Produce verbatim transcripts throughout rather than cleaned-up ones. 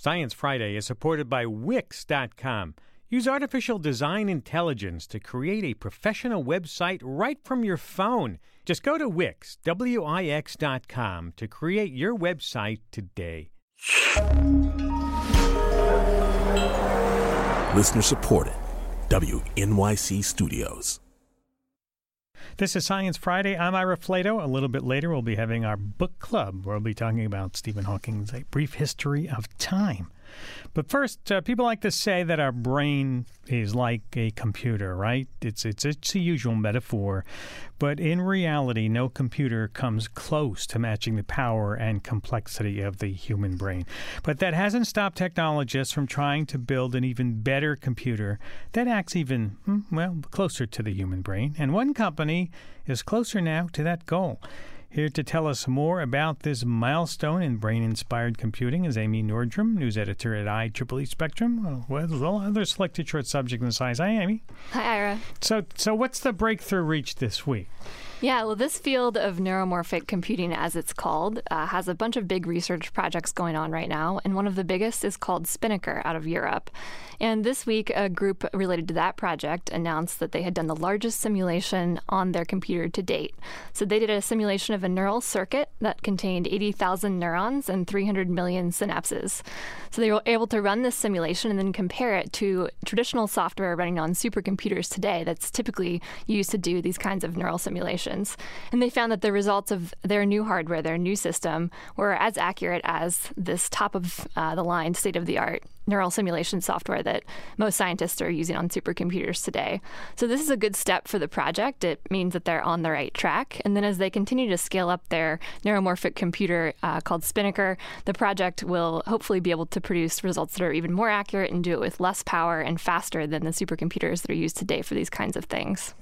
Science Friday is supported by Wix dot com. Use artificial design intelligence to create a professional website right from your phone. Just go to Wix, W I X dot com to create your website today. Listener supported. W N Y C Studios. This is Science Friday. I'm Ira Flato. A little bit later, we'll be having our book club, where we'll be talking about Stephen Hawking's A Brief History of Time. But first, uh, people like to say that our brain is like a computer, right? It's it's it's a usual metaphor. But in reality, no computer comes close to matching the power and complexity of the human brain. But that hasn't stopped technologists from trying to build an even better computer that acts even, well, closer to the human brain. And one company is closer now to that goal. Here to tell us more about this milestone in brain-inspired computing is Amy Nordstrom, news editor at I triple E Spectrum, well, other selected short subject in science. Hi, Amy. Hi, Ira. So, so what's the breakthrough reached this week? Yeah, well, this field of neuromorphic computing, as it's called, uh, has a bunch of big research projects going on right now, and one of the biggest is called Spinnaker out of Europe. And this week, a group related to that project announced that they had done the largest simulation on their computer to date. So they did a simulation of a neural circuit that contained eighty thousand neurons and three hundred million synapses. So they were able to run this simulation and then compare it to traditional software running on supercomputers today that's typically used to do these kinds of neural simulations. And they found that the results of their new hardware, their new system, were as accurate as this top-of-the-line, state-of-the-art neural simulation software that most scientists are using on supercomputers today. So this is a good step for the project. It means that they're on the right track. And then as they continue to scale up their neuromorphic computer uh, called Spinnaker, the project will hopefully be able to produce results that are even more accurate and do it with less power and faster than the supercomputers that are used today for these kinds of things.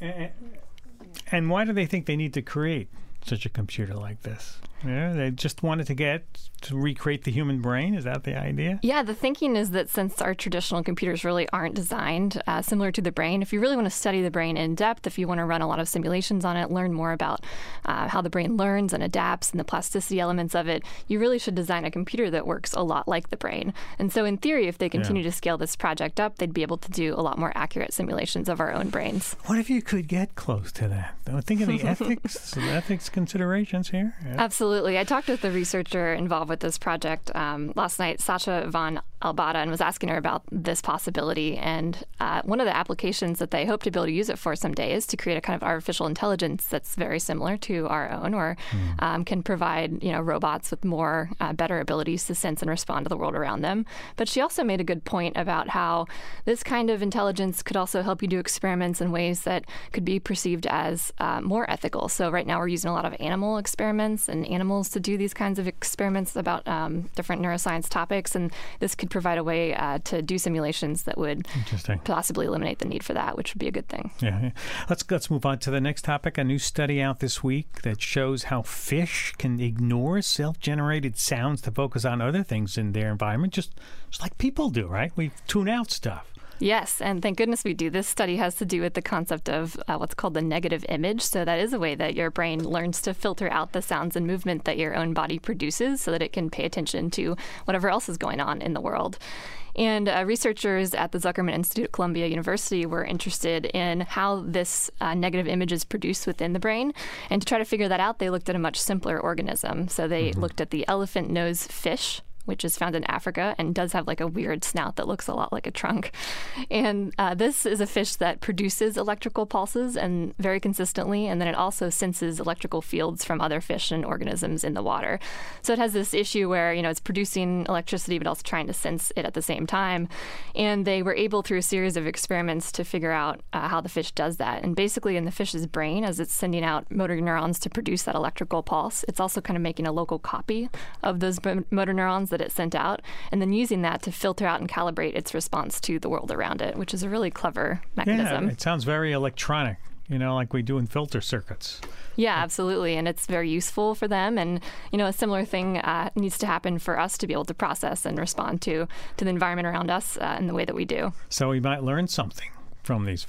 And why do they think they need to create such a computer like this? Yeah, they just wanted to get to recreate the human brain? Is that the idea? Yeah, the thinking is that since our traditional computers really aren't designed uh, similar to the brain, if you really want to study the brain in depth, if you want to run a lot of simulations on it, learn more about uh, how the brain learns and adapts and the plasticity elements of it, you really should design a computer that works a lot like the brain. And so in theory, if they continue yeah. to scale this project up, they'd be able to do a lot more accurate simulations of our own brains. What if you could get close to that? Think of the ethics, the ethics considerations here. Yeah. Absolutely. Absolutely. I talked with the researcher involved with this project um, last night, Sasha von Albada, and was asking her about this possibility. And uh, one of the applications that they hope to be able to use it for someday is to create a kind of artificial intelligence that's very similar to our own, or mm. um, can provide, you know, robots with more uh, better abilities to sense and respond to the world around them. But she also made a good point about how this kind of intelligence could also help you do experiments in ways that could be perceived as uh, more ethical. So right now we're using a lot of animal experiments and animals to do these kinds of experiments about um, different neuroscience topics, and this could provide a way uh, to do simulations that would possibly eliminate the need for that, which would be a good thing. Yeah, yeah. Let's let's move on to the next topic. A new study out this week that shows how fish can ignore self-generated sounds to focus on other things in their environment, just, just like people do, right? We tune out stuff. Yes, and thank goodness we do. This study has to do with the concept of uh, what's called the negative image. So that is a way that your brain learns to filter out the sounds and movement that your own body produces so that it can pay attention to whatever else is going on in the world. And uh, researchers at the Zuckerman Institute at Columbia University were interested in how this uh, negative image is produced within the brain. And to try to figure that out, they looked at a much simpler organism. So they mm-hmm. looked at the elephant nose fish, which is found in Africa and does have like a weird snout that looks a lot like a trunk. And uh, this is a fish that produces electrical pulses and very consistently, and then it also senses electrical fields from other fish and organisms in the water. So it has this issue where, you know, it's producing electricity but also trying to sense it at the same time. And they were able, through a series of experiments, to figure out uh, how the fish does that. And basically in the fish's brain, as it's sending out motor neurons to produce that electrical pulse, it's also kind of making a local copy of those motor neurons that it sent out, and then using that to filter out and calibrate its response to the world around it, which is a really clever mechanism. Yeah, it sounds very electronic, you know, like we do in filter circuits. Yeah, absolutely, and it's very useful for them. And, you know, a similar thing uh, needs to happen for us to be able to process and respond to, to the environment around us uh, in the way that we do. So we might learn something from these fish.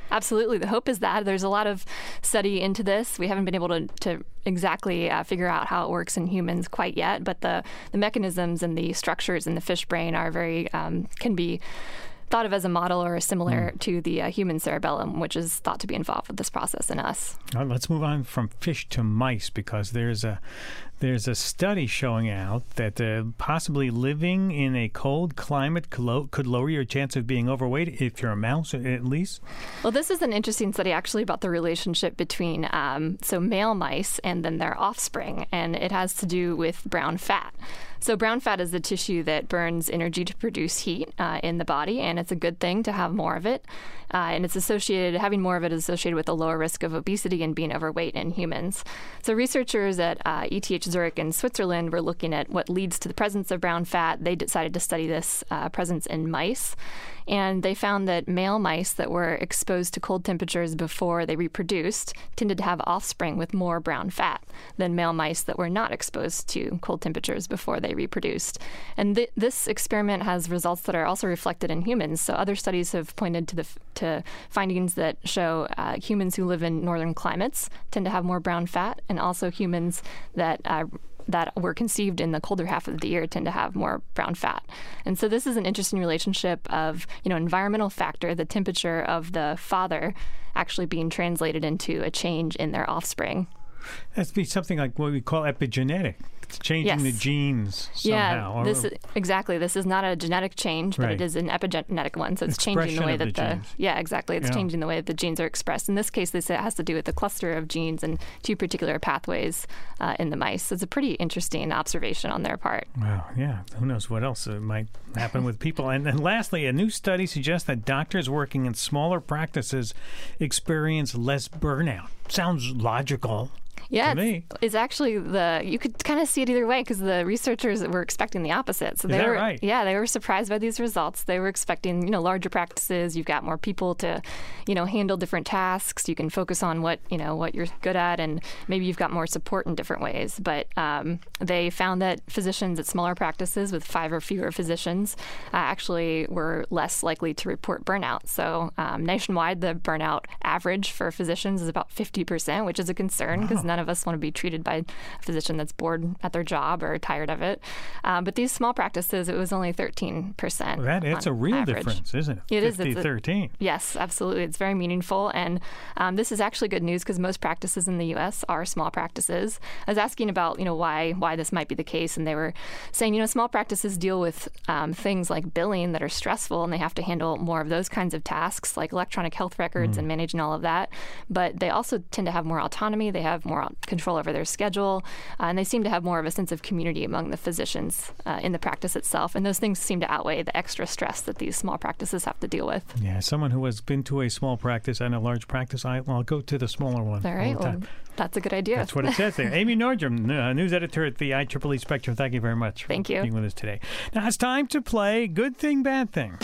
Absolutely. The hope is that. There's a lot of study into this. We haven't been able to, to exactly uh, figure out how it works in humans quite yet, but the, the mechanisms and the structures in the fish brain are very, um, can be thought of as a model or similar mm. to the uh, human cerebellum, which is thought to be involved with this process in us. All right, let's move on from fish to mice, because there's a there's a study showing out that uh, possibly living in a cold climate could, lo- could lower your chance of being overweight if you're a mouse, at least. Well, this is an interesting study actually about the relationship between um, so male mice and then their offspring, and it has to do with brown fat. So brown fat is the tissue that burns energy to produce heat uh, in the body, and it's a good thing to have more of it. Uh, and it's associated, having more of it is associated with a lower risk of obesity and being overweight in humans. So researchers at uh, E T H Zurich in Switzerland were looking at what leads to the presence of brown fat. They decided to study this uh, presence in mice. And they found that male mice that were exposed to cold temperatures before they reproduced tended to have offspring with more brown fat than male mice that were not exposed to cold temperatures before they reproduced. And th- this experiment has results that are also reflected in humans. So other studies have pointed to the f- to findings that show uh, humans who live in northern climates tend to have more brown fat, and also humans that uh, that were conceived in the colder half of the year tend to have more brown fat. And so this is an interesting relationship of, you know, environmental factor, the temperature of the father actually being translated into a change in their offspring. That's be something like what we call epigenetic. It's changing yes. the genes somehow. Yeah, this is, exactly. This is not a genetic change, but right. it is an epigenetic one. So it's Expression changing the way that the, the genes. yeah, exactly. It's yeah. changing the way that the genes are expressed. In this case, they say it has to do with the cluster of genes and two particular pathways uh, in the mice. So it's a pretty interesting observation on their part. Wow, yeah. Who knows what else uh, might happen with people. And then lastly, a new study suggests that doctors working in smaller practices experience less burnout. Sounds logical. Yeah, to it's, me. it's actually the, you could kind of see it either way, because the researchers were expecting the opposite. So Is they that were, right? Yeah, they were surprised by these results. They were expecting, you know, larger practices. You've got more people to, you know, handle different tasks. You can focus on what, you know, what you're good at, and maybe you've got more support in different ways. But um, they found that physicians at smaller practices with five or fewer physicians uh, actually were less likely to report burnout. So um, nationwide, the burnout average for physicians is about fifty percent, which is a concern, because Wow. none of us want to be treated by a physician that's bored at their job or tired of it. Um, but these small practices, it was only thirteen percent. Well, that, that's a real average. difference, isn't it? It is. fifty, It's a- thirteen. Yes, absolutely. It's very meaningful. And um, this is actually good news, because most practices in the U S are small practices. I was asking about, you know, why why this might be the case. And they were saying, you know, small practices deal with um, things like billing that are stressful, and they have to handle more of those kinds of tasks like electronic health records mm. and managing all of that. But they also tend to have more autonomy. They have more control over their schedule, uh, and they seem to have more of a sense of community among the physicians uh, in the practice itself. And those things seem to outweigh the extra stress that these small practices have to deal with. Yeah, someone who has been to a small practice and a large practice, I, I'll go to the smaller one. All right, all the well, time. that's a good idea. That's what it says there. Amy Nordrum, uh, news editor at the I triple E Spectrum. Thank you very much Thank for you. being with us today. Now it's time to play Good Thing, Bad Thing.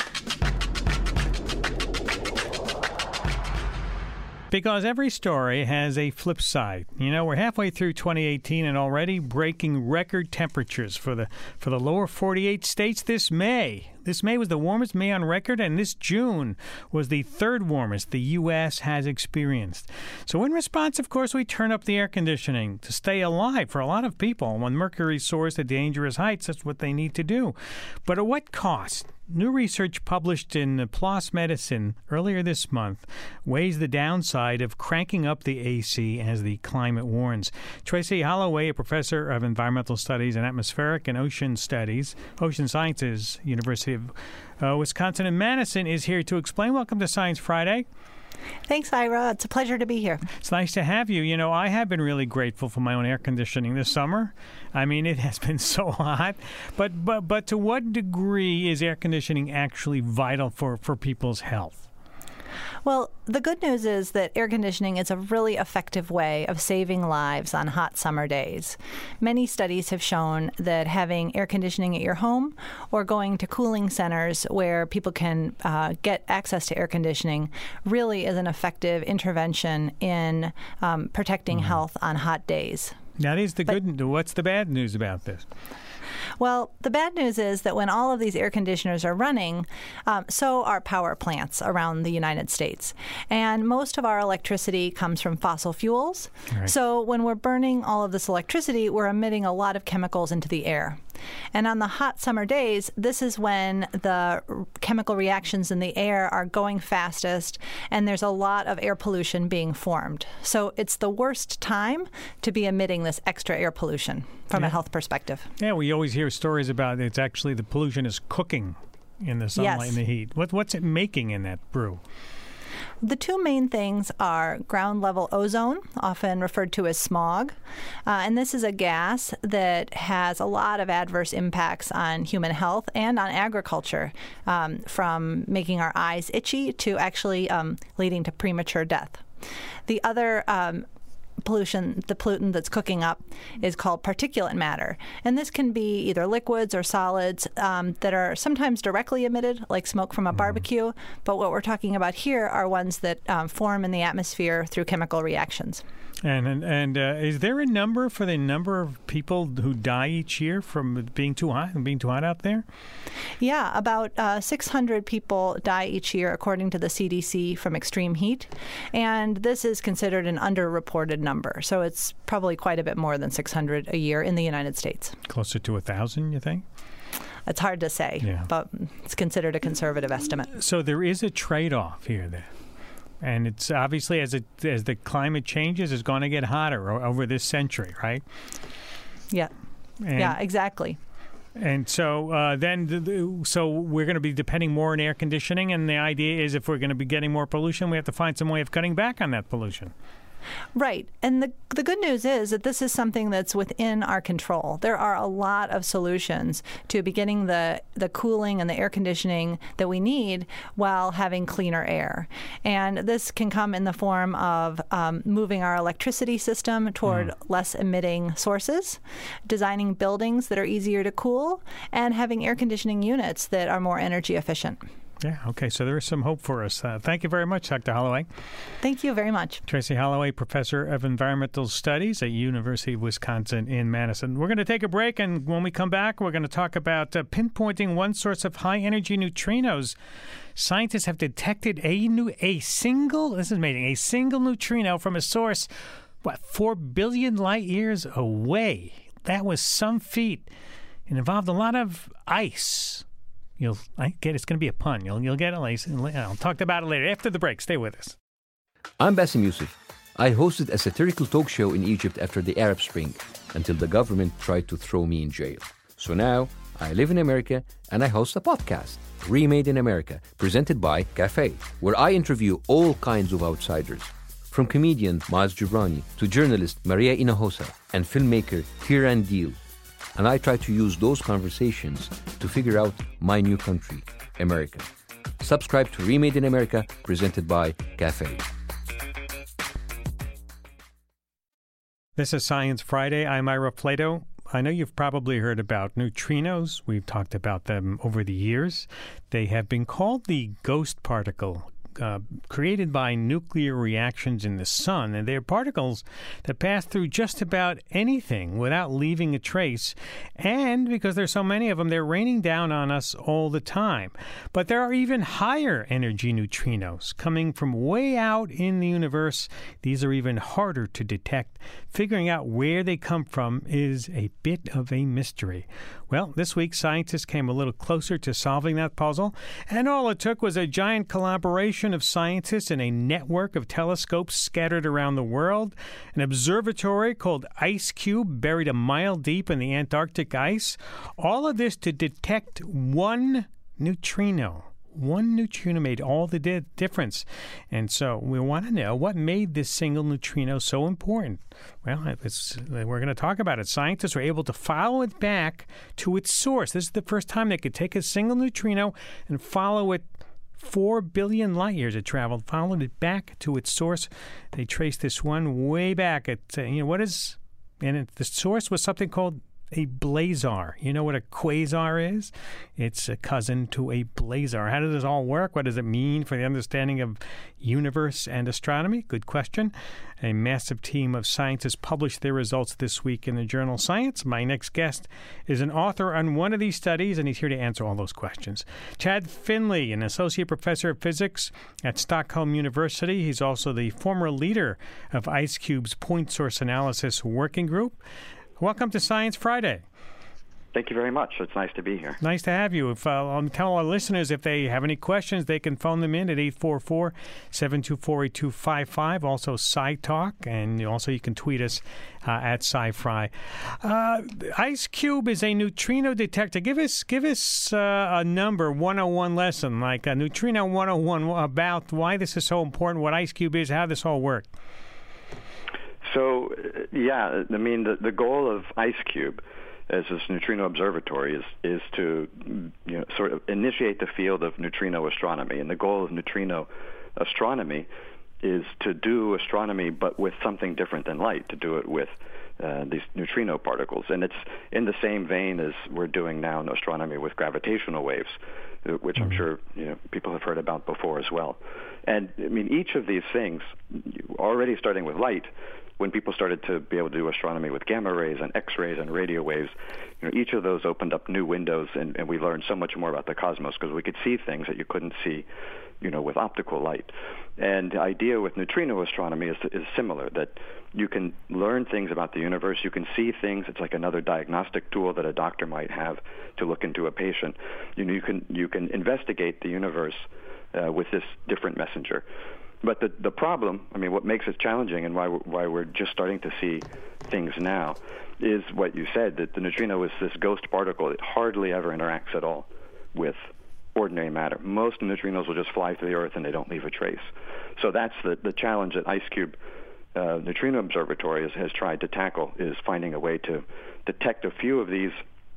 Because every story has a flip side. You know, we're halfway through twenty eighteen and already breaking record temperatures for the for the lower forty-eight states this May. This May was the warmest May on record, and this June was the third warmest the U S has experienced. So in response, of course, we turn up the air conditioning to stay alive for a lot of people. When mercury soars to dangerous heights, that's what they need to do. But at what cost? New research published in PLOS Medicine earlier this month weighs the downside of cranking up the A C as the climate warns. Tracy Holloway, a professor of environmental studies and atmospheric and ocean studies, ocean sciences, University of uh, Wisconsin in Madison, is here to explain. Welcome to Science Friday. Thanks, Ira. It's a pleasure to be here. It's nice to have you. You know, I have been really grateful for my own air conditioning this summer. I mean, it has been so hot. But but but to what degree is air conditioning actually vital for, for people's health? Well, the good news is that air conditioning is a really effective way of saving lives on hot summer days. Many studies have shown that having air conditioning at your home or going to cooling centers where people can uh, get access to air conditioning really is an effective intervention in um, protecting mm-hmm. health on hot days. That is the but, good. What's the bad news about this? Well, the bad news is that when all of these air conditioners are running, um, so are power plants around the United States. And most of our electricity comes from fossil fuels. Right. So when we're burning all of this electricity, we're emitting a lot of chemicals into the air. And on the hot summer days, this is when the chemical reactions in the air are going fastest, and there's a lot of air pollution being formed. So it's the worst time to be emitting this extra air pollution from yeah. a health perspective. Yeah, we always hear stories about it's actually the pollution is cooking in the sunlight yes. and the heat. What, what's it making in that brew? The two main things are ground level ozone, often referred to as smog. Uh, and this is a gas that has a lot of adverse impacts on human health and on agriculture, um, from making our eyes itchy to actually um, leading to premature death. The other um, pollution, the pollutant that's cooking up, is called particulate matter. And this can be either liquids or solids um, that are sometimes directly emitted, like smoke from a mm-hmm. barbecue. But what we're talking about here are ones that um, form in the atmosphere through chemical reactions. And and, and uh, is there a number for the number of people who die each year from being too hot and being too hot out there? Yeah, about uh, six hundred people die each year, according to the C D C, from extreme heat. And this is considered an underreported number. So it's probably quite a bit more than six hundred a year in the United States. Closer to one thousand, you think? It's hard to say, yeah. but it's considered a conservative estimate. So there is a trade-off here then. And it's obviously, as it as the climate changes, it's going to get hotter o- over this century, right? Yeah. And, yeah, exactly. And so uh, then, the, the, so we're going to be depending more on air conditioning, and the idea is if we're going to be getting more pollution, we have to find some way of cutting back on that pollution. Right. And the the good news is that this is something that's within our control. There are a lot of solutions to beginning the, the cooling and the air conditioning that we need while having cleaner air. And this can come in the form of um, moving our electricity system toward mm. less emitting sources, designing buildings that are easier to cool, and having air conditioning units that are more energy efficient. Yeah, okay, so there is some hope for us. Uh, thank you very much, Doctor Holloway. Thank you very much. Tracy Holloway, Professor of Environmental Studies at University of Wisconsin in Madison. We're going to take a break, and when we come back, we're going to talk about uh, pinpointing one source of high-energy neutrinos. Scientists have detected a new, a single, this is amazing, a single neutrino from a source, what, four billion light years away. That was some feat. It involved a lot of ice. You'll I get it's going to be a pun. You'll you'll get it later. I'll talk about it later after the break. Stay with us. I'm Bassem Youssef. I hosted a satirical talk show in Egypt after the Arab Spring until the government tried to throw me in jail. So now I live in America and I host a podcast, Remade in America, presented by Cafe, where I interview all kinds of outsiders, from comedian Maaz Jobrani to journalist Maria Hinojosa and filmmaker Kiran Deal. And I try to use those conversations to figure out my new country, America. Subscribe to Remade in America, presented by Cafe. This is Science Friday. I'm Ira Flato. I know you've probably heard about neutrinos. We've talked about them over the years. They have been called the ghost particle, Uh, created by nuclear reactions in the sun, and they're particles that pass through just about anything without leaving a trace, and because there's so many of them, they're raining down on us all the time. But there are even higher energy neutrinos coming from way out in the universe. These are even harder to detect. Figuring out where they come from is a bit of a mystery. Well, this week, scientists came a little closer to solving that puzzle, and all it took was a giant collaboration of scientists in a network of telescopes scattered around the world, an observatory called IceCube buried a mile deep in the Antarctic ice, all of this to detect one neutrino. One neutrino made all the di- difference. And so we want to know what made this single neutrino so important. Well, it's, we're going to talk about it. Scientists were able to follow it back to its source. This is the first time they could take a single neutrino and follow it four billion light years it traveled, followed it back to its source. They traced this one way back at, uh, you know, what is, and it, the source was something called a blazar. You know what a quasar is? It's a cousin to a blazar. How does this all work? What does it mean for the understanding of universe and astronomy? Good question. A massive team of scientists published their results this week in the journal Science. My next guest is an author on one of these studies, and he's here to answer all those questions. Chad Finley, an associate professor of physics at Stockholm University. He's also the former leader of IceCube's Point Source Analysis Working Group. Welcome to Science Friday. Thank you very much. It's nice to be here. Nice to have you. If, uh, I'll tell our listeners if they have any questions, they can phone them in at eight four four, seven two four, eight two five five. Also, SciTalk, and also you can tweet us uh, at SciFri. Uh, IceCube is a neutrino detector. Give us give us uh, a number, one oh one lesson, like a neutrino one oh one, about why this is so important, what IceCube is, how this all works. So, yeah, I mean, the, the goal of IceCube as this neutrino observatory is is to, you know, sort of initiate the field of neutrino astronomy. And the goal of neutrino astronomy is to do astronomy but with something different than light, to do it with uh, these neutrino particles. And it's in the same vein as we're doing now in astronomy with gravitational waves, which I'm sure you know people have heard about before as well. And, I mean, each of these things, already starting with light, when people started to be able to do astronomy with gamma rays and X-rays and radio waves, you know, each of those opened up new windows, and, and we learned so much more about the cosmos because we could see things that you couldn't see, you know, with optical light. And the idea with neutrino astronomy is, is similar, that you can learn things about the universe, you can see things. It's like another diagnostic tool that a doctor might have to look into a patient. You know, you can you can investigate the universe uh, with this different messenger. But the the problem, I mean, what makes it challenging and why we're, why we're just starting to see things now is what you said, that the neutrino is this ghost particle. It hardly ever interacts at all with ordinary matter. Most neutrinos will just fly through the Earth and they don't leave a trace. So that's the, the challenge that IceCube uh, Neutrino Observatory has, has tried to tackle, is finding a way to detect a few of these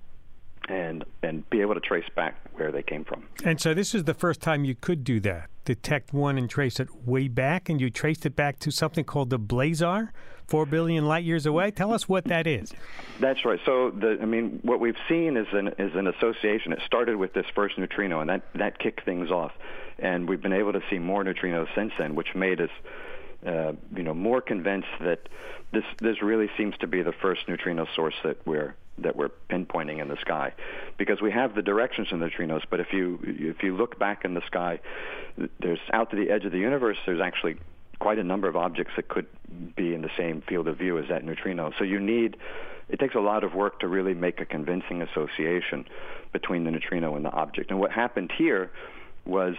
and and be able to trace back where they came from. And so this is the first time you could do that, detect one and trace it way back, and you traced it back to something called the blazar, four billion light years away. Tell us what that is. That's right. So, the, I mean, what we've seen is an is an association. It started with this first neutrino, and that, that kicked things off. And we've been able to see more neutrinos since then, which made us, uh, you know, more convinced that this this really seems to be the first neutrino source that we're that we're pinpointing in the sky, because we have the directions of neutrinos. But if you if you look back in the sky, there's out to the edge of the universe, there's actually quite a number of objects that could be in the same field of view as that neutrino. So you need, it takes a lot of work to really make a convincing association between the neutrino and the object. And what happened here was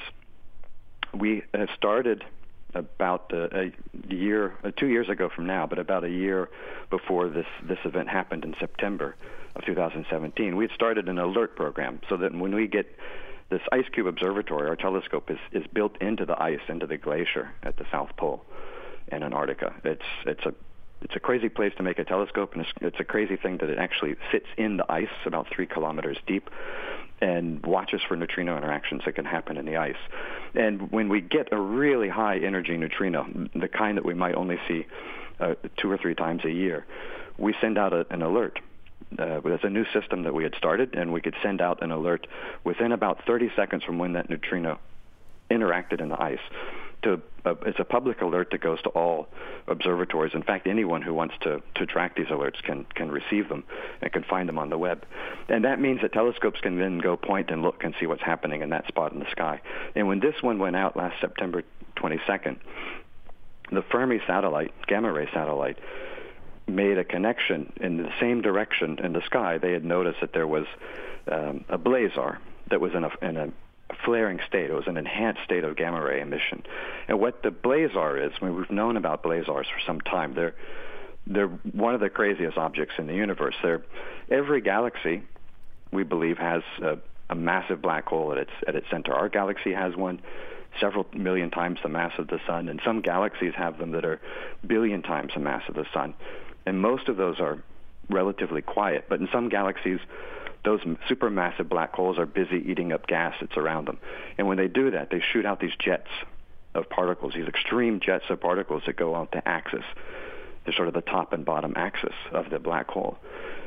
we have started about a, a year, uh, two years ago from now, but about a year before this, this event happened in September of two thousand seventeen, we had started an alert program so that when we get this IceCube observatory, our telescope is, is built into the ice, into the glacier at the South Pole in Antarctica. It's it's a it's a crazy place to make a telescope, and it's, it's a crazy thing that it actually sits in the ice about three kilometers deep and watches for neutrino interactions that can happen in the ice. And when we get a really high energy neutrino, the kind that we might only see uh, two or three times a year, we send out a, an alert. Uh, there's a new system that we had started, and we could send out an alert within about thirty seconds from when that neutrino interacted in the ice. To, uh, it's a public alert that goes to all observatories. In fact, anyone who wants to, to track these alerts can, can receive them and can find them on the web. And that means that telescopes can then go point and look and see what's happening in that spot in the sky. And when this one went out last September twenty-second, the Fermi satellite, gamma ray satellite, made a connection in the same direction in the sky. They had noticed that there was um, a blazar that was in a, in a flaring state. It was an enhanced state of gamma ray emission. And what the blazar is, I mean, we've known about blazars for some time. They're they're one of the craziest objects in the universe. They're, every galaxy, we believe, has a, a massive black hole at its at its center. Our galaxy has one several million times the mass of the sun, and some galaxies have them that are billion times the mass of the sun. And most of those are relatively quiet. But in some galaxies, those supermassive black holes are busy eating up gas that's around them. And when they do that, they shoot out these jets of particles, these extreme jets of particles that go out the axis. They're sort of the top and bottom axis of the black hole.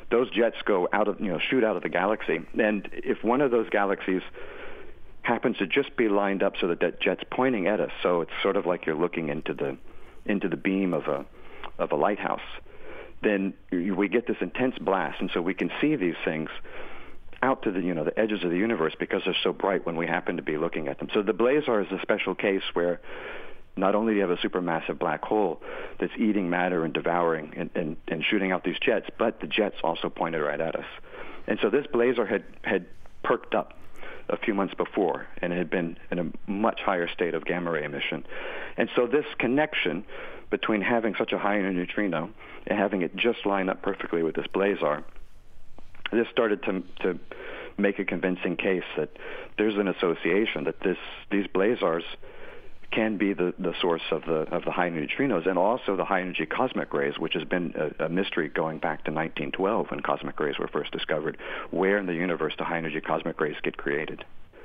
those jets go out of, you know, shoot out of the galaxy. And if one of those galaxies happens to just be lined up so that that jet's pointing at us, so it's sort of like you're looking into the into the beam of a of a lighthouse, then we get this intense blast, and so we can see these things out to the, you know, the edges of the universe because they're so bright when we happen to be looking at them. So the blazar is a special case where not only do you have a supermassive black hole that's eating matter and devouring and, and, and shooting out these jets, but the jets also pointed right at us. And so this blazar had, had perked up a few months before, and it had been in a much higher state of gamma ray emission. And so this connection between having such a high energy neutrino and having it just line up perfectly with this blazar, this started to to make a convincing case that there's an association, that this these blazars can be the, the source of the of the high energy neutrinos, and also the high energy cosmic rays, which has been a, a mystery going back to nineteen twelve when cosmic rays were first discovered. Where in the universe do high energy cosmic rays get created?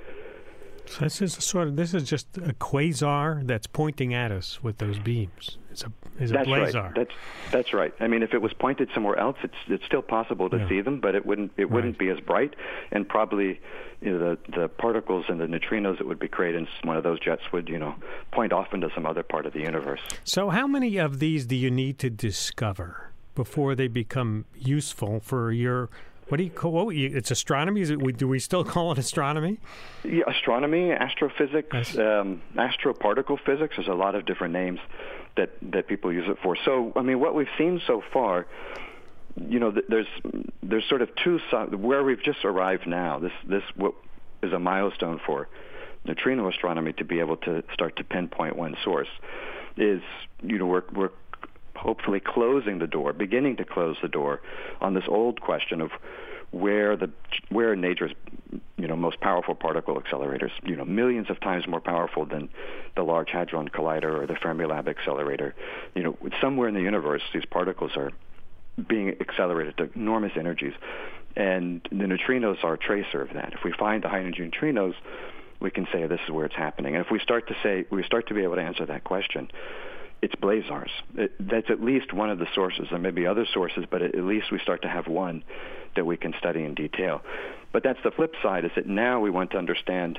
So this is a sort of this is just a quasar that's pointing at us with those beams. It's a it's a that's blazar. Right. That's that's right. I mean, if it was pointed somewhere else, it's it's still possible to yeah. see them, but it wouldn't it wouldn't right. be as bright, and probably, you know, the the particles and the neutrinos that would be created in one of those jets would, you know, point off into some other part of the universe. So how many of these do you need to discover before they become useful for your? What do you call what, it's astronomy? Is it, do we still call it astronomy? Yeah, astronomy, astrophysics, yes. um, astroparticle physics. There's a lot of different names that, that people use it for. So, I mean, what we've seen so far, you know, there's there's sort of two sides. Where we've just arrived now, this this what is a milestone for neutrino astronomy to be able to start to pinpoint one source is, you know, we're we're hopefully closing the door, beginning to close the door on this old question of where the where nature's, you know, most powerful particle accelerators, you know, millions of times more powerful than the Large Hadron Collider or the Fermilab accelerator. You know, somewhere in the universe, these particles are being accelerated to enormous energies, and the neutrinos are a tracer of that. If we find the high energy neutrinos, we can say this is where it's happening. And if we start to say we start to be able to answer that question, it's blazars. It, that's at least one of the sources. There may be other sources, but at least we start to have one that we can study in detail. But that's the flip side, is that now we want to understand,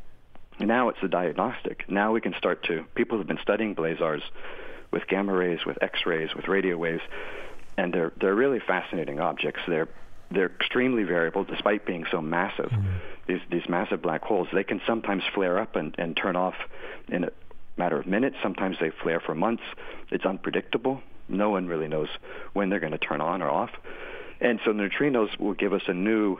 now it's the diagnostic. Now we can start to, people have been studying blazars with gamma rays, with X-rays, with radio waves, and they're they're really fascinating objects. They're they're extremely variable, despite being so massive. Mm-hmm. These these massive black holes, they can sometimes flare up and, and turn off in a matter of minutes. Sometimes they flare for months. It's unpredictable. No one really knows when they're going to turn on or off. And so neutrinos will give us a new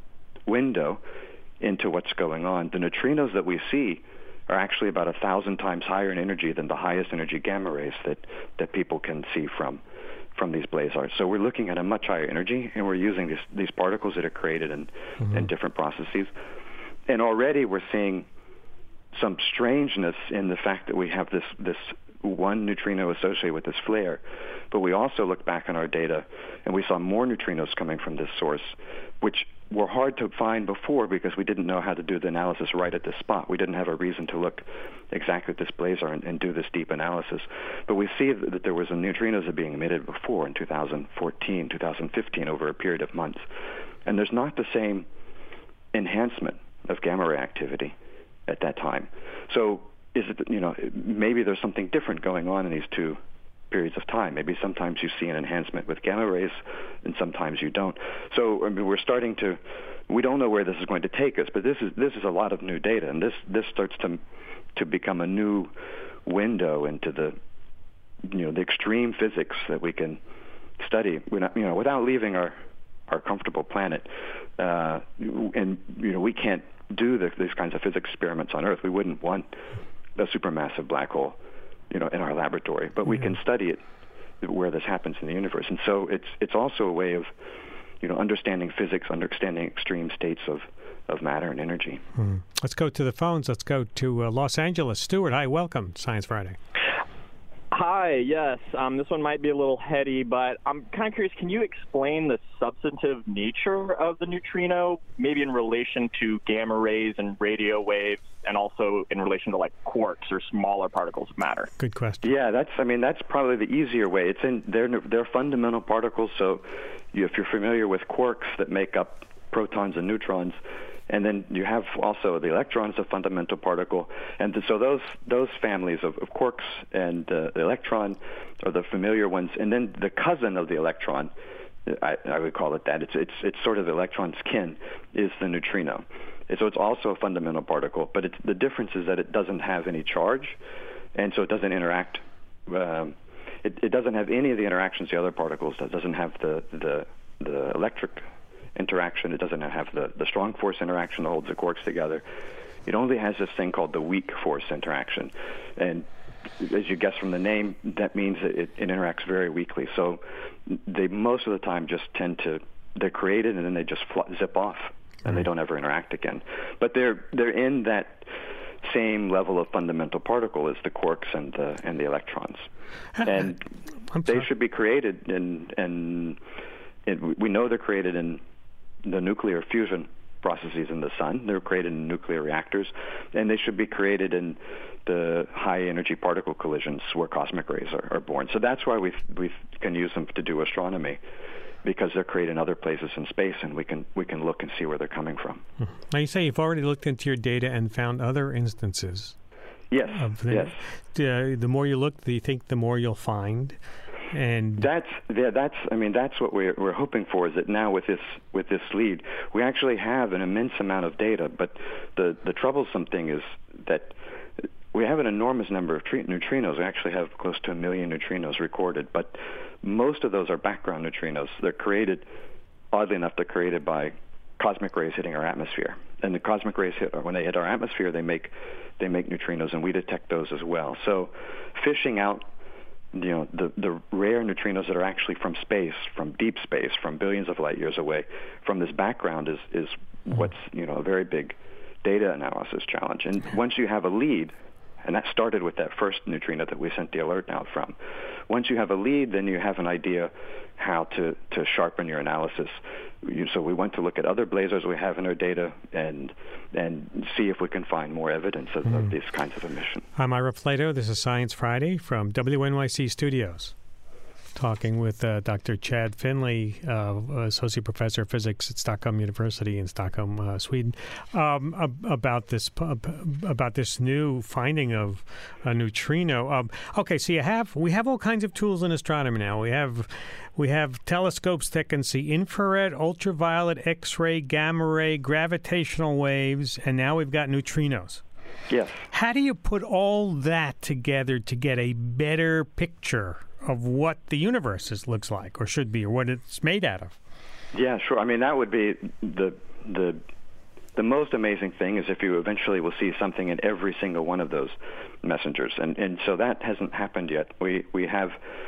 window into what's going on. The neutrinos that we see are actually about a thousand times higher in energy than the highest energy gamma rays that, that people can see from from these blazars. So we're looking at a much higher energy, and we're using these, these particles that are created in, mm-hmm. in different processes. And already we're seeing some strangeness in the fact that we have this this one neutrino associated with this flare, but we also looked back on our data and we saw more neutrinos coming from this source, which were hard to find before because we didn't know how to do the analysis right at this spot. We didn't have a reason to look exactly at this blazar and, and do this deep analysis. But we see that, that there was a neutrinos that being emitted before in two thousand fourteen, two thousand fifteen, over a period of months. And there's not the same enhancement of gamma ray activity at that time. So is it, you know, maybe there's something different going on in these two periods of time. Maybe sometimes you see an enhancement with gamma rays and sometimes you don't. So I mean, we're starting to, we don't know where this is going to take us, but this is this is a lot of new data, and this this starts to to become a new window into the, you know, the extreme physics that we can study, you know, without leaving our our comfortable planet. Uh, and you know, we can't do the, these kinds of physics experiments on Earth. We wouldn't want a supermassive black hole, you know, in our laboratory, but we can study it where this happens in the universe. And so it's it's also a way of, you know, understanding physics, understanding extreme states of, of matter and energy. Hmm. Let's go to the phones. Let's go to uh, Los Angeles. Stuart, hi, welcome, Science Friday. Hi, yes. Um, this one might be a little heady, but I'm kind of curious, can you explain the substantive nature of the neutrino, maybe in relation to gamma rays and radio waves, and also in relation to like quarks or smaller particles of matter? Good question. Yeah, that's, I mean, that's probably the easier way. It's in, they're, they're fundamental particles, so you, if you're familiar with quarks that make up protons and neutrons, and then you have also the electron's a fundamental particle. And so those those families of, of quarks and uh, the electron are the familiar ones. And then the cousin of the electron, I, I would call it that, it's, it's, it's sort of the electron's kin, is the neutrino. And so it's also a fundamental particle, but it's, the difference is that it doesn't have any charge, and so it doesn't interact. Um, it, it doesn't have any of the interactions the other particles does. It doesn't have the, the, the electric interaction. It doesn't have the, the strong force interaction that holds the quarks together. It only has this thing called the weak force interaction. And as you guess from the name, that means that it, it interacts very weakly. So they most of the time just tend to, they're created and then they just fl- zip off and mm-hmm. they don't ever interact again. But they're they're in that same level of fundamental particle as the quarks and the, and the electrons. And they should be created in, in, in, we know they're created in the nuclear fusion processes in the sun. They're created in nuclear reactors, and they should be created in the high-energy particle collisions where cosmic rays are, are born. So that's why we we can use them to do astronomy, because they're created in other places in space, and we can we can look and see where they're coming from. Now, you say you've already looked into your data and found other instances. Yes, of the, yes. Uh, the more you look, do you think the more you'll find? And that's yeah, that's I mean that's what we're we're hoping for, is that now with this with this lead we actually have an immense amount of data. But the the troublesome thing is that we have an enormous number of tre- neutrinos. We actually have close to a million neutrinos recorded, but most of those are background neutrinos. They're created, oddly enough, they're created by cosmic rays hitting our atmosphere. And the cosmic rays hit, when they hit our atmosphere, they make they make neutrinos, and we detect those as well. So fishing out you know, the, the rare neutrinos that are actually from space, from deep space, from billions of light years away, from this background is, is what's, you know, a very big data analysis challenge. And once you have a lead, and that started with that first neutrino that we sent the alert out from, once you have a lead, then you have an idea how to, to sharpen your analysis. You, so we went to look at other blazars we have in our data and and see if we can find more evidence of, mm. of these kinds of emissions. I'm Ira Flato. This is Science Friday from W N Y C Studios. Talking with uh, Doctor Chad Finley, uh, Associate Professor of Physics at Stockholm University in Stockholm, uh, Sweden, um, ab- about this about this new finding of a neutrino. Um, okay, so you have we have all kinds of tools in astronomy now. We have we have telescopes that can see infrared, ultraviolet, X-ray, gamma ray, gravitational waves, and now we've got neutrinos. Yes. How do you put all that together to get a better picture of what the universe is, looks like, or should be, or what it's made out of? Yeah, sure. I mean, that would be the the the most amazing thing, is if you eventually will see something in every single one of those messengers, and and so that hasn't happened yet. We we have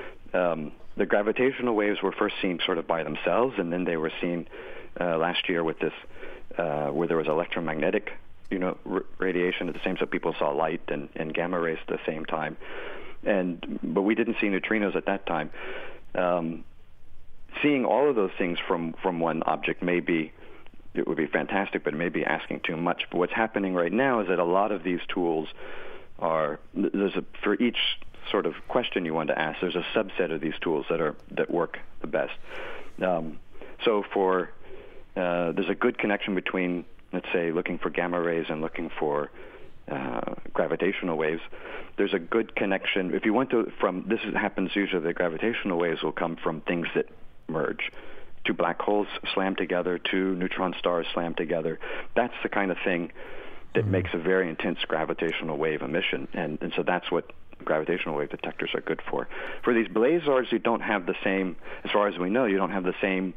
um, the gravitational waves were first seen sort of by themselves, and then they were seen uh, last year with this uh, where there was electromagnetic, you know, r- radiation at the same. So people saw light and, and gamma rays at the same time. And but we didn't see neutrinos at that time. Um, seeing all of those things from, from one object may be, it would be fantastic, but it may be asking too much. But what's happening right now is that a lot of these tools are, there's a, for each sort of question you want to ask, there's a subset of these tools that are that work the best. Um, so for uh, there's a good connection between, let's say, looking for gamma rays and looking for Uh, gravitational waves. There's a good connection. If you want to, from this is, happens usually, the gravitational waves will come from things that merge. Two black holes slam together, two neutron stars slam together. That's the kind of thing that mm-hmm. makes a very intense gravitational wave emission, and, and so that's what gravitational wave detectors are good for. For these blazars, you don't have the same, as far as we know, you don't have the same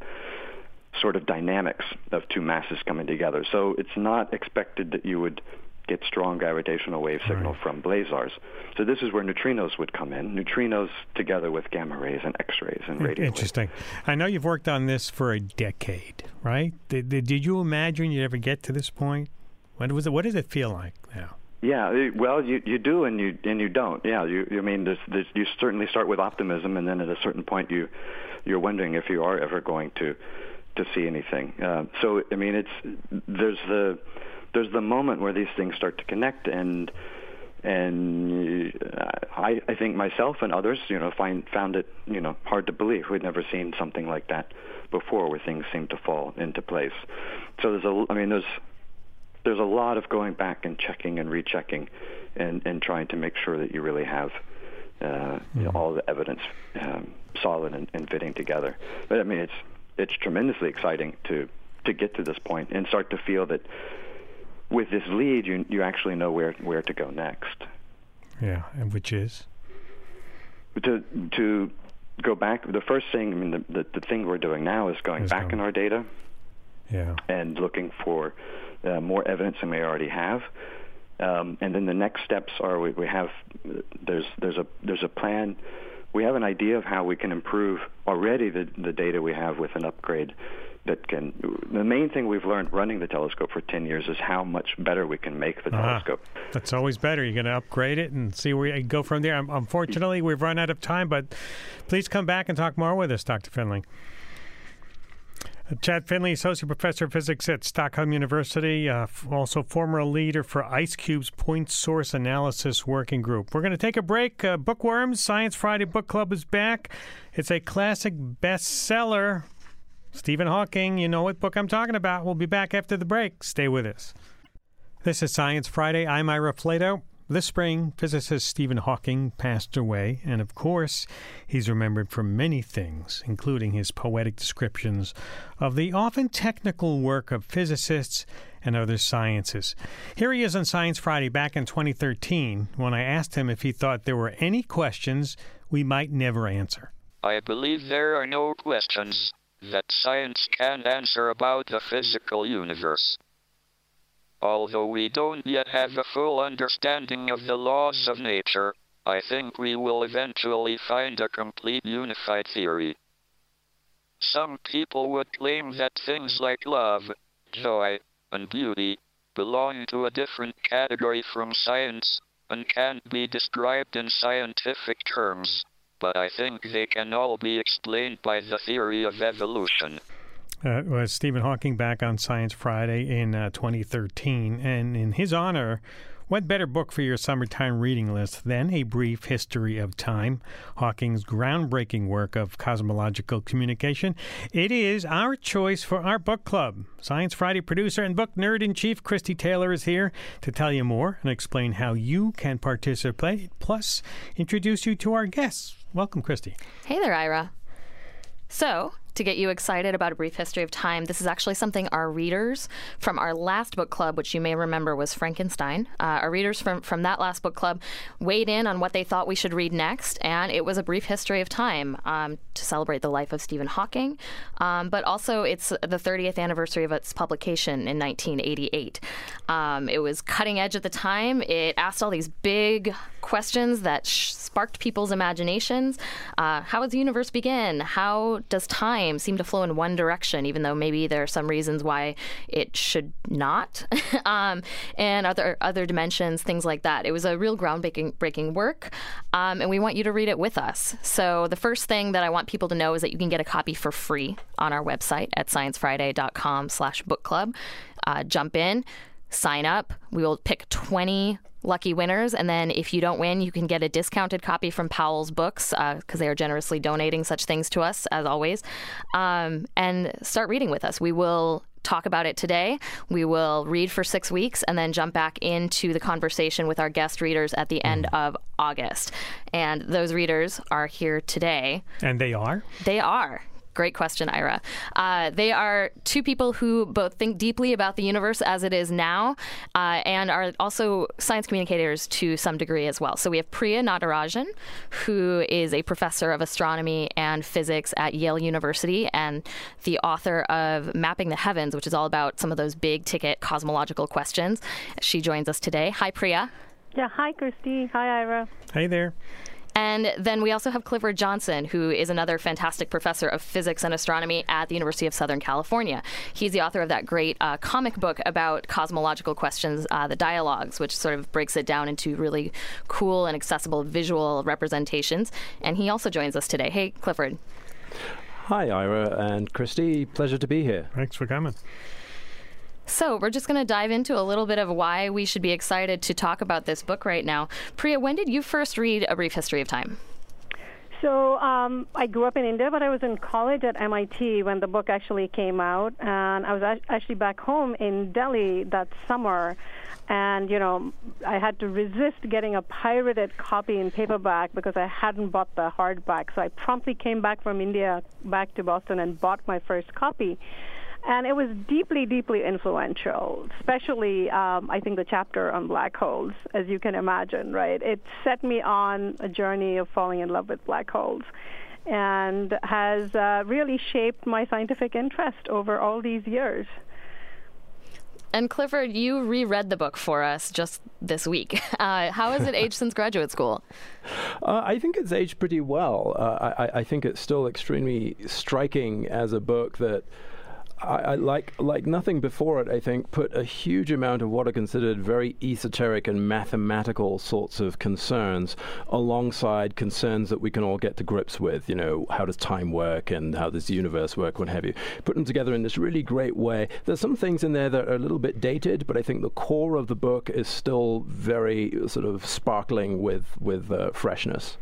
sort of dynamics of two masses coming together. So it's not expected that you would get strong gravitational wave signal right. from blazars. So this is where neutrinos would come in. Neutrinos together with gamma rays and X-rays and radio Interesting. waves. I know you've worked on this for a decade, right? Did, did, did you imagine you'd ever get to this point? What was it? What does it feel like now? Yeah, well, you you do and you and you don't. Yeah, you I mean, there's, there's, you certainly start with optimism, and then at a certain point, you you're wondering if you are ever going to to see anything. Uh, so I mean, it's there's the there's the moment where these things start to connect, and and I I think myself and others, you know, find found it you know hard to believe. We'd never seen something like that before, where things seem to fall into place. So there's a I mean, there's There's a lot of going back and checking and rechecking and, and trying to make sure that you really have uh, you know, all the evidence um, solid and, and fitting together. But I mean, it's it's tremendously exciting to, to get to this point and start to feel that with this lead, you you actually know where, where to go next. Yeah, and which is? To to go back, the first thing, I mean, the, the, the thing we're doing now is going Is back going. in our data Yeah. and looking for Uh, more evidence than we already have, um, and then the next steps are we, we have there's there's a there's a plan. We have an idea of how we can improve already the the data we have with an upgrade that can. The main thing we've learned running the telescope for ten years is how much better we can make the Ah, telescope. That's always better. You're going to upgrade it and see where you go from there. Um, Unfortunately, we've run out of time, but please come back and talk more with us, Doctor Finley. Chad Finley, Associate Professor of Physics at Stockholm University, uh, also former leader for IceCube's Point Source Analysis Working Group. We're going to take a break. Uh, Bookworms, Science Friday Book Club is back. It's a classic bestseller. Stephen Hawking, you know what book I'm talking about. We'll be back after the break. Stay with us. This is Science Friday. I'm Ira Flato. This spring, physicist Stephen Hawking passed away, and of course, he's remembered for many things, including his poetic descriptions of the often technical work of physicists and other sciences. Here he is on Science Friday back in twenty thirteen when I asked him if he thought there were any questions we might never answer. I believe there are no questions that science can answer about the physical universe. Although we don't yet have a full understanding of the laws of nature, I think we will eventually find a complete unified theory. Some people would claim that things like love, joy, and beauty belong to a different category from science and can't be described in scientific terms, but I think they can all be explained by the theory of evolution. Uh, was Stephen Hawking back on Science Friday in uh, twenty thirteen, and in his honor, what better book for your summertime reading list than A Brief History of Time, Hawking's groundbreaking work of cosmological communication? It is our choice for our book club. Science Friday producer and book nerd-in-chief Christy Taylor is here to tell you more and explain how you can participate, plus introduce you to our guests. Welcome, Christy. Hey there, Ira. So, to get you excited about A Brief History of Time, this is actually something our readers from our last book club, which you may remember was Frankenstein, uh, our readers from, from that last book club weighed in on what they thought we should read next, and it was A Brief History of Time um, to celebrate the life of Stephen Hawking, um, but also it's the thirtieth anniversary of its publication in nineteen eighty-eight. Um, it was cutting edge at the time. It asked all these big questions that sh- sparked people's imaginations. Uh, how does the universe begin? How does time seem to flow in one direction, even though maybe there are some reasons why it should not, um, and other other dimensions, things like that. It was a real groundbreaking breaking work, um, and we want you to read it with us. So the first thing that I want people to know is that you can get a copy for free on our website at sciencefriday.com slash book club. Uh, jump in, sign up. We will pick twenty lucky winners, and then if you don't win, you can get a discounted copy from Powell's Books, because uh, they are generously donating such things to us, as always, um, and start reading with us. We will talk about it today. We will read for six weeks and then jump back into the conversation with our guest readers at the end of August. And those readers are here today. And they are? They are. Great question, Ira. Uh, they are two people who both think deeply about the universe as it is now uh, and are also science communicators to some degree as well. So we have Priya Natarajan, who is a professor of astronomy and physics at Yale University and the author of Mapping the Heavens, which is all about some of those big ticket cosmological questions. She joins us today. Hi, Priya. Yeah, hi, Christy. Hi, Ira. Hey there. And then we also have Clifford Johnson, who is another fantastic professor of physics and astronomy at the University of Southern California. He's the author of that great uh, comic book about cosmological questions, uh, The Dialogues, which sort of breaks it down into really cool and accessible visual representations. And he also joins us today. Hey, Clifford. Hi, Ira and Christy. Pleasure to be here. Thanks for coming. So we're just going to dive into a little bit of why we should be excited to talk about this book right now. Priya, when did you first read A Brief History of Time? So um, I grew up in India, but I was in college at M I T when the book actually came out. And I was actually back home in Delhi that summer. And, you know, I had to resist getting a pirated copy in paperback because I hadn't bought the hardback. So I promptly came back from India back to Boston and bought my first copy. And it was deeply, deeply influential, especially, um, I think, the chapter on black holes, as you can imagine, right? It set me on a journey of falling in love with black holes and has uh, really shaped my scientific interest over all these years. And Clifford, you reread the book for us just this week. Uh, how has it aged since graduate school? Uh, I think it's aged pretty well. Uh, I, I think it's still extremely striking as a book that I, I like like nothing before it, I think, put a huge amount of what are considered very esoteric and mathematical sorts of concerns alongside concerns that we can all get to grips with. You know, how does time work and how does the universe work, what have you. Put them together in this really great way. There's some things in there that are a little bit dated, but I think the core of the book is still very sort of sparkling with, with uh, freshness.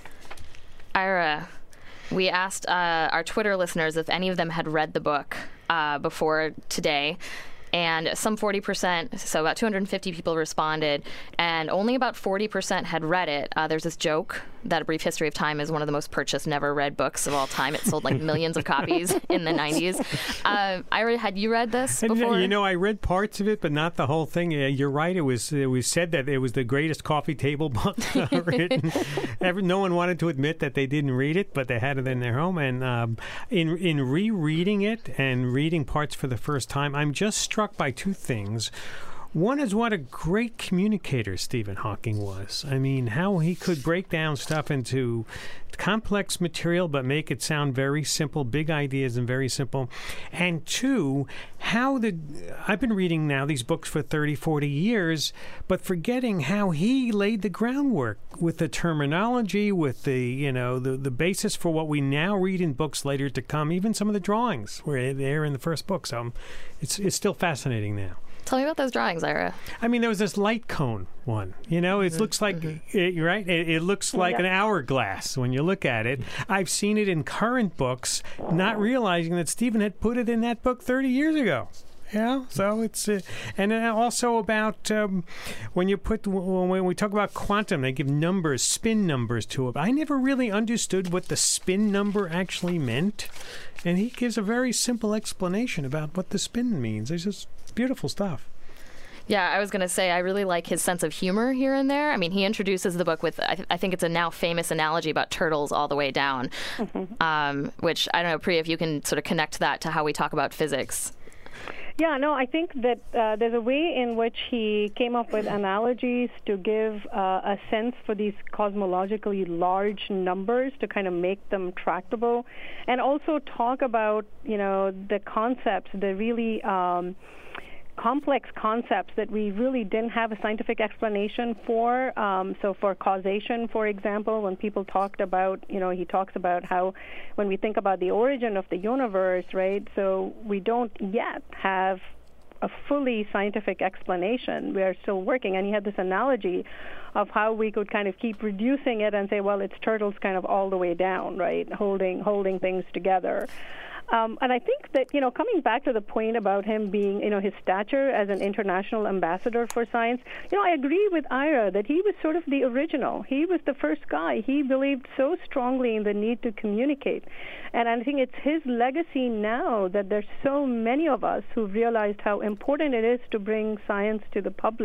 Ira, we asked uh, our Twitter listeners if any of them had read the book uh, before today, and some forty percent, so about two hundred fifty people responded, and only about forty percent had read it. Uh, there's this joke that A Brief History of Time is one of the most purchased, never read books of all time. It sold like millions of copies in the nineties. Uh, Ira, had you read this before? And, you know, I read parts of it, but not the whole thing. Uh, you're right. It was it was said that it was the greatest coffee table book written. Every, no one wanted to admit that they didn't read it, but they had it in their home. And um, in in rereading it and reading parts for the first time, I'm just struck by two things. One is what a great communicator Stephen Hawking was. I mean, how he could break down stuff into complex material but make it sound very simple, big ideas and very simple. And two, how the I've been reading now these books for thirty, forty years, but forgetting how he laid the groundwork with the terminology, with the, you know, the, the basis for what we now read in books later to come. Even some of the drawings were there in the first book. So it's it's still fascinating now. Tell me about those drawings, Ira. I mean, there was this light cone one. You know, it mm-hmm. looks like, mm-hmm. it, right? It, it looks like yeah. an hourglass when you look at it. I've seen it in current books, not realizing that Stephen had put it in that book thirty years ago. Yeah, so it's uh, and then also about um, when you put when we talk about quantum, they give numbers, spin numbers to it. I never really understood what the spin number actually meant, and he gives a very simple explanation about what the spin means. It's just beautiful stuff. Yeah, I was going to say, I really like his sense of humor here and there. I mean, he introduces the book with, I, th- I think it's a now famous analogy about turtles all the way down, mm-hmm. um, which, I don't know, Priya, if you can sort of connect that to how we talk about physics. Yeah, no, I think that uh, there's a way in which he came up with analogies to give uh, a sense for these cosmologically large numbers to kind of make them tractable, and also talk about, you know, the concepts, the really um, complex concepts that we really didn't have a scientific explanation for. Um, so for causation, for example, when people talked about, you know, he talks about how when we think about the origin of the universe, right, so we don't yet have a fully scientific explanation. We are still working. And he had this analogy of how we could kind of keep reducing it and say, well, it's turtles kind of all the way down, right, holding holding things together. Um, and I think that, you know, coming back to the point about him being, you know, his stature as an international ambassador for science, you know, I agree with Ira that he was sort of the original. He was the first guy. He believed so strongly in the need to communicate. And I think it's his legacy now that there's so many of us who've realized how important it is to bring science to the public.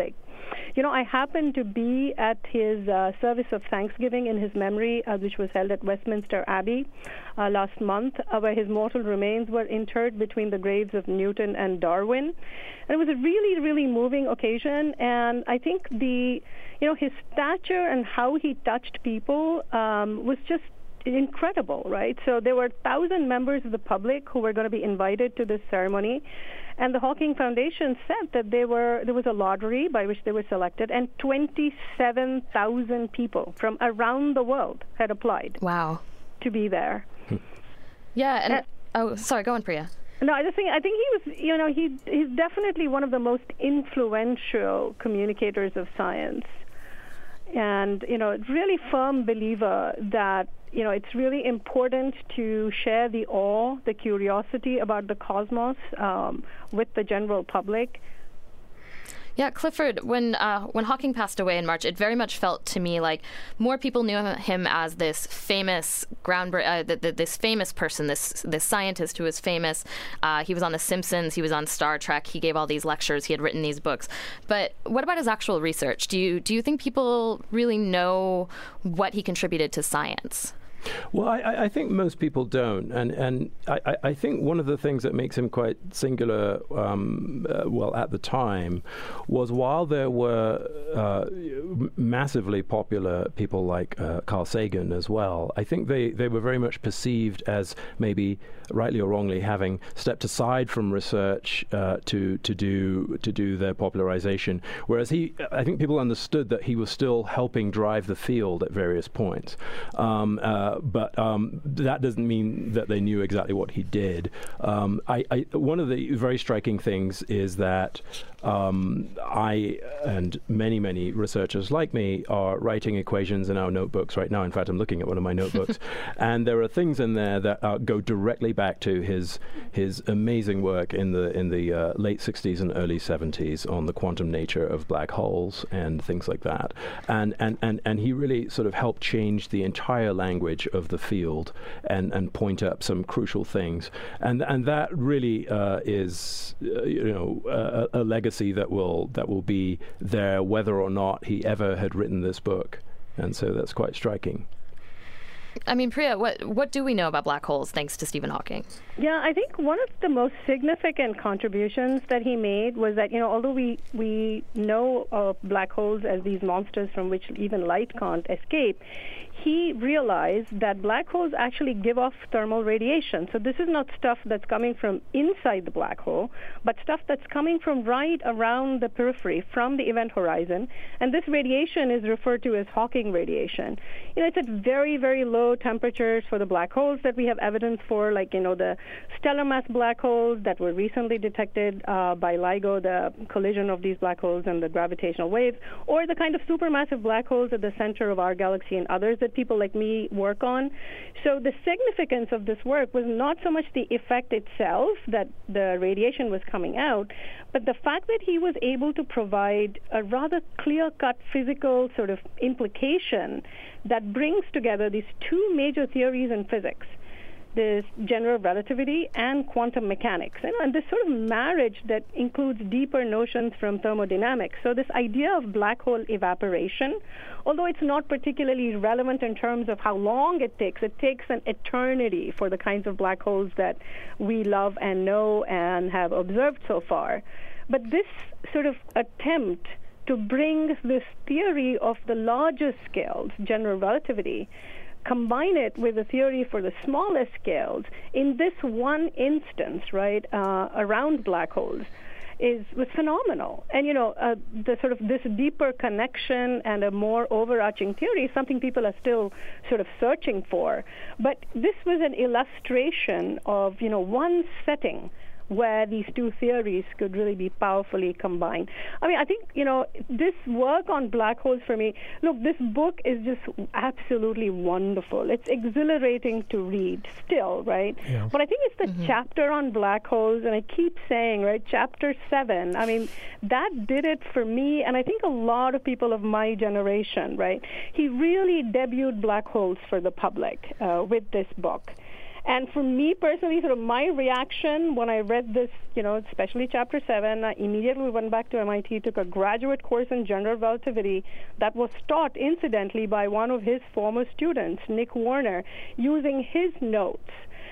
you know, I happened to be at his uh, service of Thanksgiving in his memory, uh, which was held at Westminster Abbey uh, last month, uh, where his mortal remains were interred between the graves of Newton and Darwin. And it was a really, really moving occasion. And I think the, you know, his stature and how he touched people um, was just incredible, right? So there were a thousand members of the public who were going to be invited to this ceremony, and the Hawking Foundation said that they were there was a lottery by which they were selected, and twenty-seven thousand people from around the world had applied. Wow, to be there. Yeah, and, and oh, sorry, go on, Priya. No, I just think I think he was, you know, he he's definitely one of the most influential communicators of science, and you know, really firm believer that, you know, it's really important to share the awe, the curiosity about the cosmos um, with the general public. Yeah, Clifford, when uh, when Hawking passed away in March, it very much felt to me like more people knew him as this famous ground, uh, th- th- this famous person, this this scientist who was famous. Uh, he was on The Simpsons, he was on Star Trek, he gave all these lectures, he had written these books. But what about his actual research? Do you do you think people really know what he contributed to science? Well, I, I think most people don't, and and I, I think one of the things that makes him quite singular, um, uh, well, at the time, was while there were uh, massively popular people like uh, Carl Sagan as well, I think they, they were very much perceived as maybe rightly or wrongly having stepped aside from research uh, to to do to do their popularization, whereas he, I think people understood that he was still helping drive the field at various points. Um, uh, But um, that doesn't mean that they knew exactly what he did. Um, I, I, one of the very striking things is that um, I and many, many researchers like me are writing equations in our notebooks right now. In fact, I'm looking at one of my notebooks, and there are things in there that uh, go directly back to his his amazing work in the in the uh, late sixties and early seventies on the quantum nature of black holes and things like that. And and and and he really sort of helped change the entire language of the field and and point up some crucial things. And and that really uh, is uh, you know a, a legacy that will that will be there whether or not he ever had written this book. And so that's quite striking. I mean, Priya, what what do we know about black holes thanks to Stephen Hawking? Yeah, I think one of the most significant contributions that he made was that, you know, although we, we know of black holes as these monsters from which even light can't escape, he realized that black holes actually give off thermal radiation. So this is not stuff that's coming from inside the black hole, but stuff that's coming from right around the periphery, from the event horizon. And this radiation is referred to as Hawking radiation. You know, it's at very, very low temperatures for the black holes that we have evidence for, like, you know, the stellar mass black holes that were recently detected uh, by LIGO, the collision of these black holes and the gravitational waves, or the kind of supermassive black holes at the center of our galaxy and others that people like me work on. So the significance of this work was not so much the effect itself, that the radiation was coming out, but the fact that he was able to provide a rather clear-cut physical sort of implication that brings together these two major theories in physics, this general relativity and quantum mechanics, and, and this sort of marriage that includes deeper notions from thermodynamics. So this idea of black hole evaporation, although it's not particularly relevant in terms of how long it takes, it takes an eternity for the kinds of black holes that we love and know and have observed so far. But this sort of attempt to bring this theory of the larger scales, general relativity, combine it with a theory for the smallest scales in this one instance, right, uh, around black holes, is was phenomenal. And, you know, uh, the sort of this deeper connection and a more overarching theory is something people are still sort of searching for. But this was an illustration of, you know, one setting where these two theories could really be powerfully combined. I mean, I think, you know, this work on black holes for me, look, this book is just absolutely wonderful. It's exhilarating to read still, right? Yeah. But I think it's the mm-hmm. chapter on black holes, and I keep saying, right, chapter seven, I mean, that did it for me, and I think a lot of people of my generation, right? He really debuted black holes for the public uh, with this book. And for me personally, sort of my reaction when I read this, you know, especially Chapter seven, I immediately went back to M I T, took a graduate course in general relativity that was taught, incidentally, by one of his former students, Nick Warner, using his notes.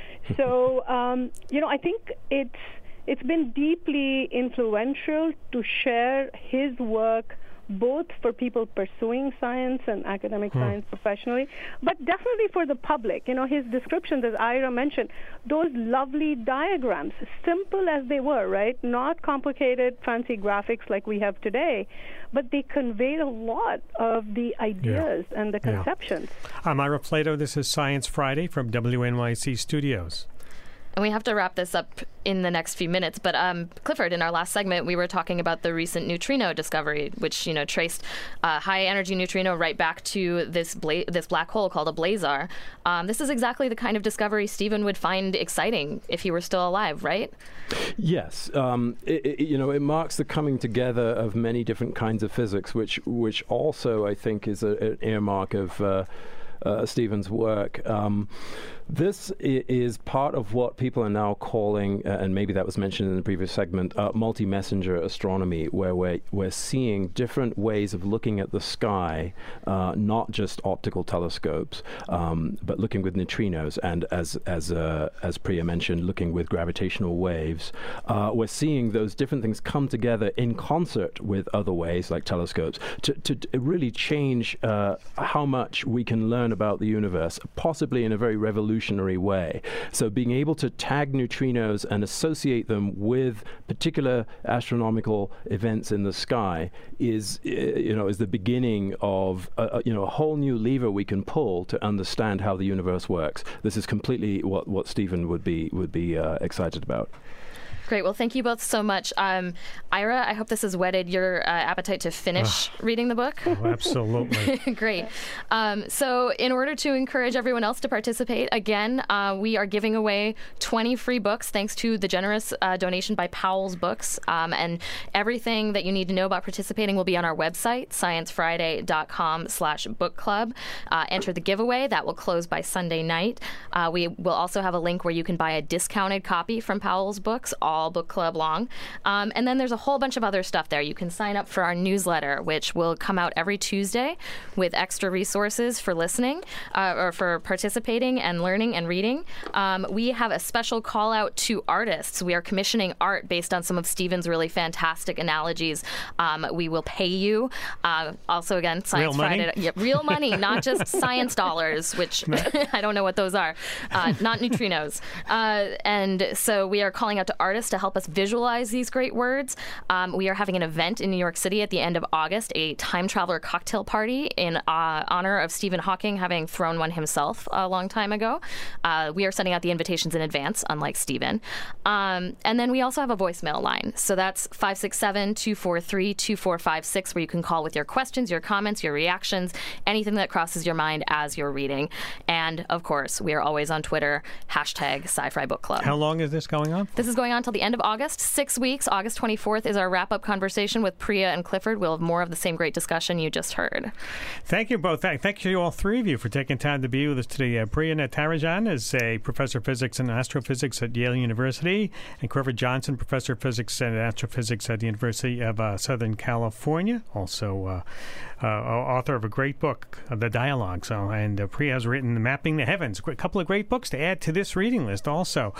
So, um, you know, I think it's it's been deeply influential to share his work both for people pursuing science and academic hmm. science professionally, but definitely for the public. You know, his descriptions, as Ira mentioned, those lovely diagrams, simple as they were, right? Not complicated, fancy graphics like we have today, but they conveyed a lot of the ideas yeah. and the conceptions. Yeah. I'm Ira Flatow. This is Science Friday from W N Y C Studios. And we have to wrap this up in the next few minutes. But um, Clifford, in our last segment, we were talking about the recent neutrino discovery, which you know traced uh, high-energy neutrino right back to this bla- this black hole called a blazar. Um, this is exactly the kind of discovery Stephen would find exciting if he were still alive, right? Yes, um, it, it, you know, it marks the coming together of many different kinds of physics, which which also I think is a, an earmark of. Uh, Uh, Stephen's work. Um, this I- is part of what people are now calling, uh, and maybe that was mentioned in the previous segment, uh, multi-messenger astronomy, where we're, we're seeing different ways of looking at the sky, uh, not just optical telescopes, um, but looking with neutrinos, and as as uh, as Priya mentioned, looking with gravitational waves. Uh, we're seeing those different things come together in concert with other ways, like telescopes, to, to, to really change uh, how much we can learn about the universe, possibly in a very revolutionary way. So being able to tag neutrinos and associate them with particular astronomical events in the sky is, uh, you know, is the beginning of a, you know a whole new lever we can pull to understand how the universe works. This is completely what what Stephen would be would be uh, excited about. Great. Well, thank you both so much. Um, Ira, I hope this has whetted your uh, appetite to finish uh, reading the book. Oh, absolutely. Great. Um, so in order to encourage everyone else to participate, again, uh, we are giving away twenty free books thanks to the generous uh, donation by Powell's Books. Um, and everything that you need to know about participating will be on our website, sciencefriday.com slash book club. Uh, enter the giveaway. That will close by Sunday night. Uh, we will also have a link where you can buy a discounted copy from Powell's Books, all book club long. Um, and then there's a whole bunch of other stuff there. You can sign up for our newsletter, which will come out every Tuesday with extra resources for listening uh, or for participating and learning and reading. Um, we have a special call out to artists. We are commissioning art based on some of Stephen's really fantastic analogies. Um, we will pay you. Uh, also, again, Science real Friday. Money? Yeah, real money, not just science dollars, which I don't know what those are. Uh, not neutrinos. Uh, and so we are calling out to artists to help us visualize these great words. Um, we are having an event in New York City at the end of August, a time traveler cocktail party in uh, honor of Stephen Hawking having thrown one himself a long time ago. Uh, we are sending out the invitations in advance, unlike Stephen. Um, and then we also have a voicemail line. So that's five six seven, two four three, two four five six, where you can call with your questions, your comments, your reactions, anything that crosses your mind as you're reading. And, of course, we are always on Twitter, hashtag Sci-Fi Book Club. How long is this going on? This is going on until the end of August, six weeks. August twenty-fourth is our wrap-up conversation with Priya and Clifford. We'll have more of the same great discussion you just heard. Thank you both. Thank, thank you all three of you for taking time to be with us today. Uh, Priya Natarajan is a professor of physics and astrophysics at Yale University, and Clifford Johnson, professor of physics and astrophysics at the University of uh, Southern California, also uh, uh, author of a great book, uh, The Dialogue. So, and uh, Priya has written Mapping the Heavens, a couple of great books to add to this reading list also.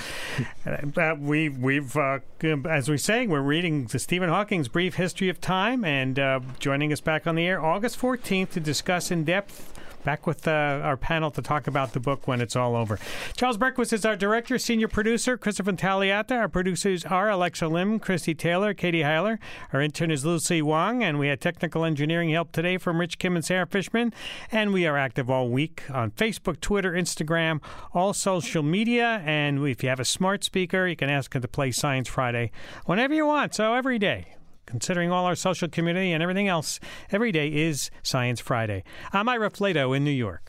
uh, we, we've, uh, as we say, we're reading the Stephen Hawking's Brief History of Time, and uh, joining us back on the air August fourteenth to discuss in depth. Back with uh, our panel to talk about the book when it's all over. Charles Berquist is our director, senior producer. Christopher Taliata. Our producers are Alexa Lim, Christy Taylor, Katie Heiler. Our intern is Lucy Wong, and we had technical engineering help today from Rich Kim and Sarah Fishman. And we are active all week on Facebook, Twitter, Instagram, all social media. And if you have a smart speaker, you can ask it to play Science Friday whenever you want. So every day. Considering all our social community and everything else, every day is Science Friday. I'm Ira Flatow in New York.